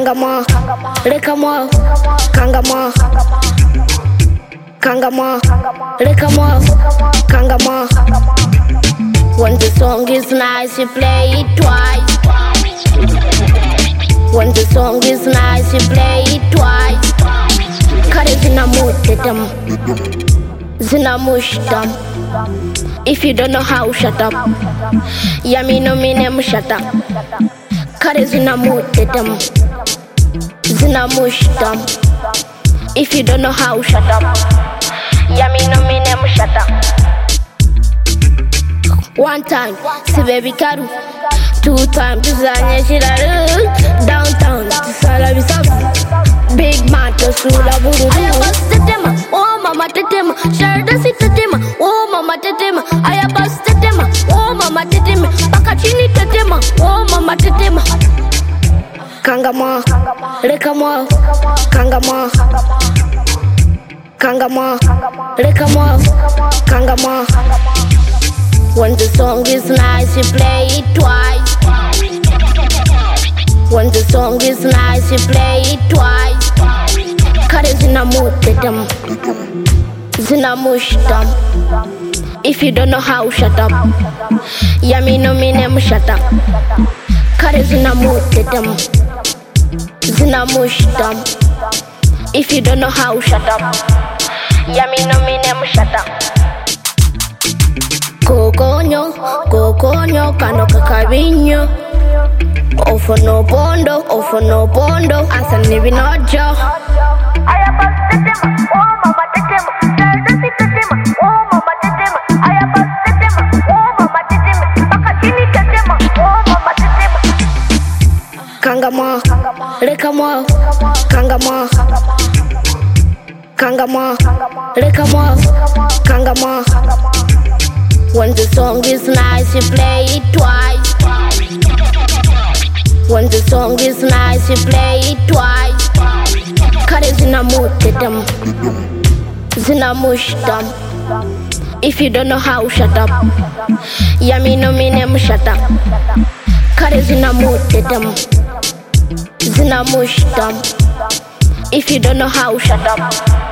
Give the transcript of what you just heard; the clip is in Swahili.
Kangama, Rekama, Kangama, Kangama, Rekama, Kangama. When the song is nice, you play it twice. When the song is nice, you play it twice. Kare zina mutetam, zina mushtam. If you don't know how, shut up. Yami no minem shut up. Kare zina mutetam, zina mushtam. If you don't know how, shut up. Yami no minem shut up. One time, si baby karu. 2 times, Zanya Shiraru. Downtown, Salabi Sabu. Big man to Sula Buru. I am Bastatema, oh mama tetema. Sharda sitatema, oh mama tetema. I am Bastatema, oh mama tetema. Pakachini tetema, oh mama tetema. Kangama, Rekama, Kangama, Kangama, Rekama, Kangama. When the song is nice, you play it twice. When the song is nice, you play it twice. Kare zina mutetam, zina mushtam. If you don't know how, shut up. Yami no minem shut up. Kare zina mutetam, zina mushtam. If you don't know how, shut up. Yami no minem shut up. Kokonyo, kokonyo, kano kakabinyo. Ofo no pondo, asa nibi nojo. Aya Bastatema, oh mama tetema. Sharda sitatema, oh mama tetema. Aya Bastatema, oh mama tetema. Pakachini tetema, oh mama tetema. Kangama, Rekama, Kangama, Kangama, Rekama, Kangama. When the song is nice, you play it twice. When the song is nice, you play it twice. Kare zina mutetam, zina mushtam. If you don't know how, shut up. Yami no minem shut up. Kare zina mutetam, zina mushtam. If you don't know how, shut up.